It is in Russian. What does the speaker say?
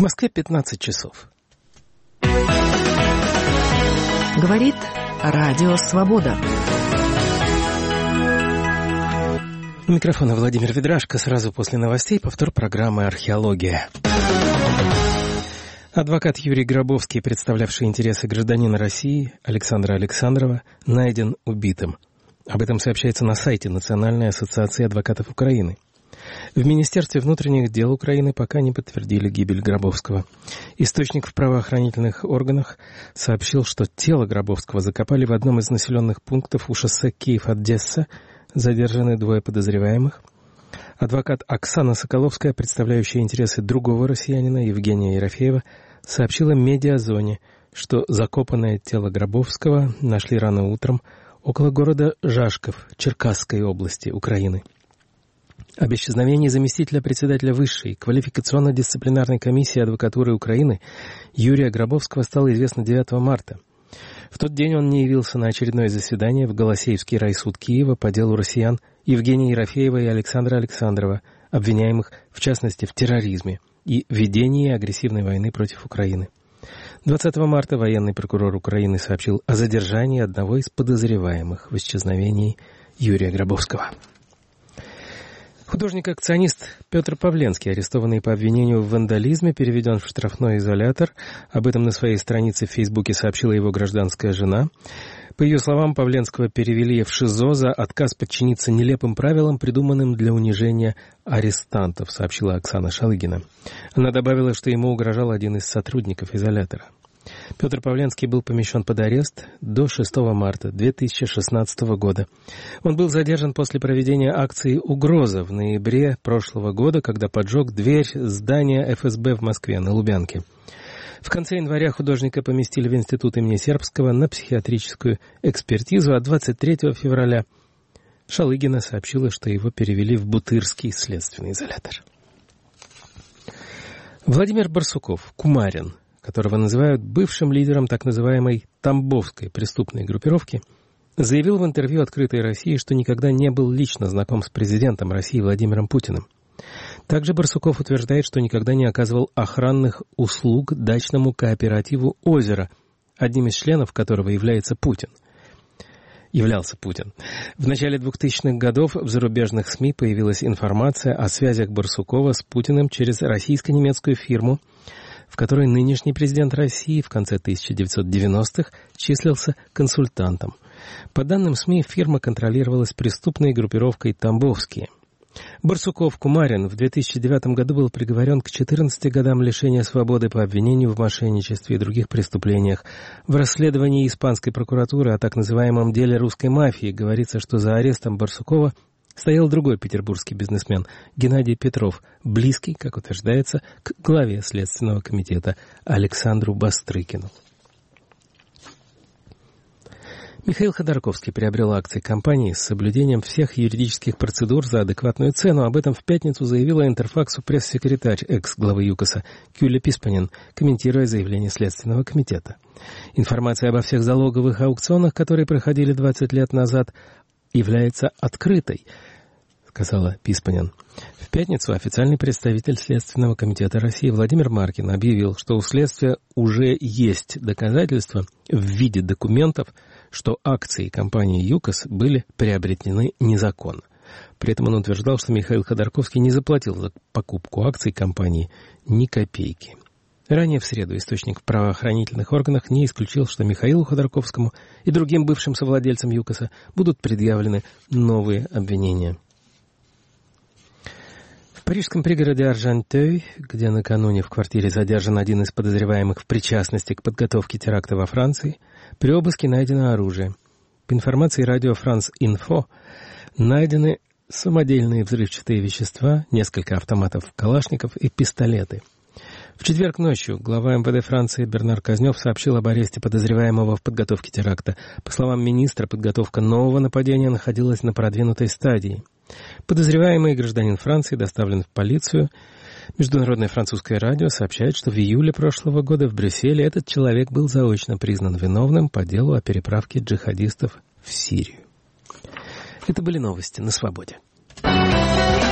Москве 15 часов. Говорит Радио Свобода. У микрофона Владимир Ведрашко. Сразу после новостей повтор программы «Археология». Адвокат Юрий Гробовский, представлявший интересы гражданина России Александра Александрова, найден убитым. Об этом сообщается на сайте Национальной ассоциации адвокатов Украины. В Министерстве внутренних дел Украины пока не подтвердили гибель Гробовского. Источник в правоохранительных органах сообщил, что тело Гробовского закопали в одном из населенных пунктов у шоссе Киев-Одесса. Задержаны 2 подозреваемых. Адвокат Оксана Соколовская, представляющая интересы другого россиянина Евгения Ерофеева, сообщила «Медиазоне», что закопанное тело Гробовского нашли рано утром около города Жашков Черкасской области Украины. Об исчезновении заместителя председателя Высшей квалификационно-дисциплинарной комиссии адвокатуры Украины Юрия Гробовского стало известно 9 марта. В тот день он не явился на очередное заседание в Голосеевский райсуд Киева по делу россиян Евгения Ерофеева и Александра Александрова, обвиняемых, в частности, в терроризме и ведении агрессивной войны против Украины. 20 марта военный прокурор Украины сообщил о задержании одного из подозреваемых в исчезновении Юрия Гробовского. Художник-акционист Петр Павленский, арестованный по обвинению в вандализме, переведен в штрафной изолятор. Об этом на своей странице в Фейсбуке сообщила его гражданская жена. По ее словам, Павленского перевели в ШИЗО за отказ подчиниться нелепым правилам, придуманным для унижения арестантов, сообщила Оксана Шалыгина. Она добавила, что ему угрожал один из сотрудников изолятора. Петр Павленский был помещен под арест до 6 марта 2016 года. Он был задержан после проведения акции «Угроза» в ноябре прошлого года, когда поджег дверь здания ФСБ в Москве на Лубянке. В конце января художника поместили в институт имени Сербского на психиатрическую экспертизу, а 23 февраля Шалыгина сообщила, что его перевели в Бутырский следственный изолятор. Владимир Барсуков, Кумарин, которого называют бывшим лидером так называемой Тамбовской преступной группировки, заявил в интервью «Открытой России», что никогда не был лично знаком с президентом России Владимиром Путиным. Также Барсуков утверждает, что никогда не оказывал охранных услуг дачному кооперативу «Озеро», одним из членов которого являлся Путин. В начале 2000-х годов в зарубежных СМИ появилась информация о связях Барсукова с Путиным через российско-немецкую фирму, в которой нынешний президент России в конце 1990-х числился консультантом. По данным СМИ, фирма контролировалась преступной группировкой «Тамбовские». Барсуков Кумарин в 2009 году был приговорен к 14 годам лишения свободы по обвинению в мошенничестве и других преступлениях. В расследовании испанской прокуратуры о так называемом деле русской мафии говорится, что за арестом Барсукова стоял другой петербургский бизнесмен Геннадий Петров, близкий, как утверждается, к главе Следственного комитета Александру Бастрыкину. Михаил Ходорковский приобрел акции компании с соблюдением всех юридических процедур за адекватную цену. Об этом в пятницу заявила Интерфаксу пресс-секретарь экс-главы ЮКОСа Кюля Писпанин, комментируя заявление Следственного комитета. Информация обо всех залоговых аукционах, которые проходили 20 лет назад, является открытой, сказала Писпанин. В пятницу официальный представитель Следственного комитета России Владимир Маркин объявил, что у следствия уже есть доказательства в виде документов, что акции компании ЮКОС были приобретены незаконно. При этом он утверждал, что Михаил Ходорковский не заплатил за покупку акций компании ни копейки. Ранее в среду источник в правоохранительных органах не исключил, что Михаилу Ходорковскому и другим бывшим совладельцам ЮКОСа будут предъявлены новые обвинения. В парижском пригороде Аржантёй, где накануне в квартире задержан один из подозреваемых в причастности к подготовке теракта во Франции, при обыске найдено оружие. По информации радио «Франс Инфо», найдены самодельные взрывчатые вещества, несколько автоматов Калашников и пистолеты. В четверг ночью глава МВД Франции Бернар Казнёв сообщил об аресте подозреваемого в подготовке теракта. По словам министра, подготовка нового нападения находилась на продвинутой стадии. Подозреваемый гражданин Франции доставлен в полицию. Международное французское радио сообщает, что в июле прошлого года в Брюсселе этот человек был заочно признан виновным по делу о переправке джихадистов в Сирию. Это были новости на Свободе.